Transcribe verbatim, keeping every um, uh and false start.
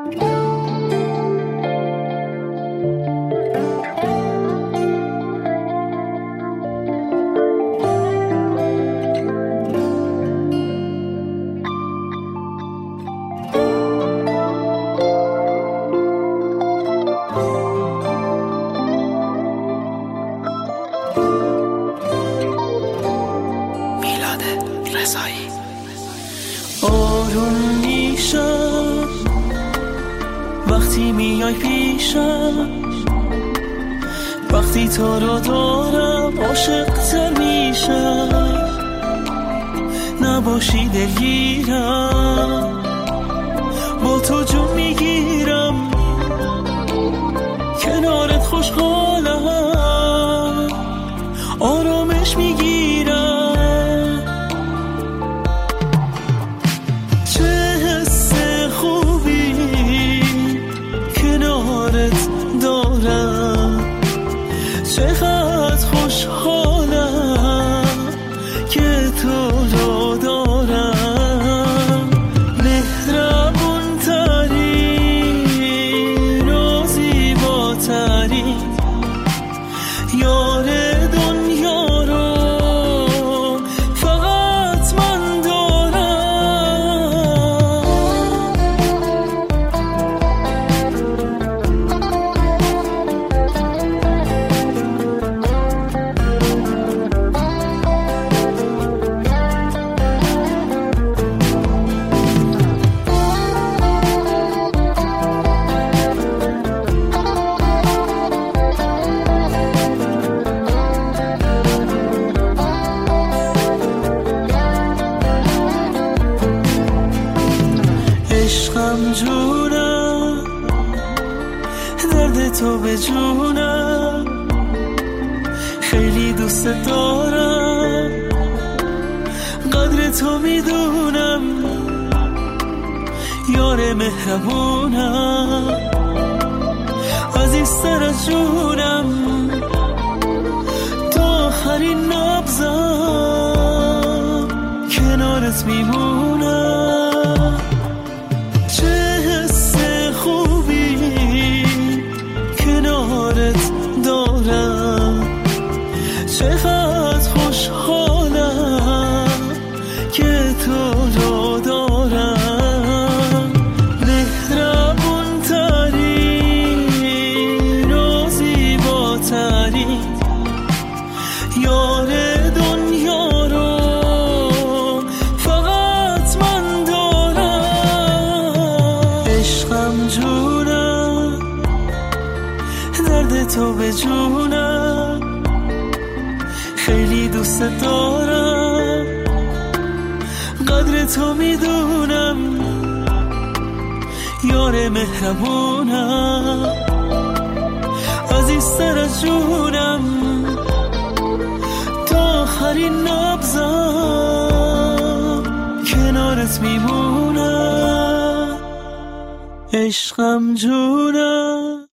آروم میشم وقتی میای پیشم، وقتی تو رو دارم عاشق‌تر میشم. نباشی دلگیرم، با تو جون میگیرم، کنارت خوشحالم، آرامش میگیرم. چه حس خوبی کنارت دارم، چقدر خوشحالم که تو رو دارم. مهربون ترین و زیباترین یار دنیا رو فقط من دارم. عشقم جونم، درد تو به جونم، خیلی دوست دارم، قدر تو میدونم، یار مهربونم، عزیزتر از جونم، تا آخرین نبضم کنارت میمونم. چقدر خوشحالم که تو رو دارم. مهربون ترین و زیباترین یار دنیا رو فقط من دارم. عشقم جونم، درد تو به جونم، خیلی دوست دارم، قدر تو میدونم، یار مهربونم، عزیزتر از جونم، تا آخرین نبضم کنارت میمونم. عشقم جونم.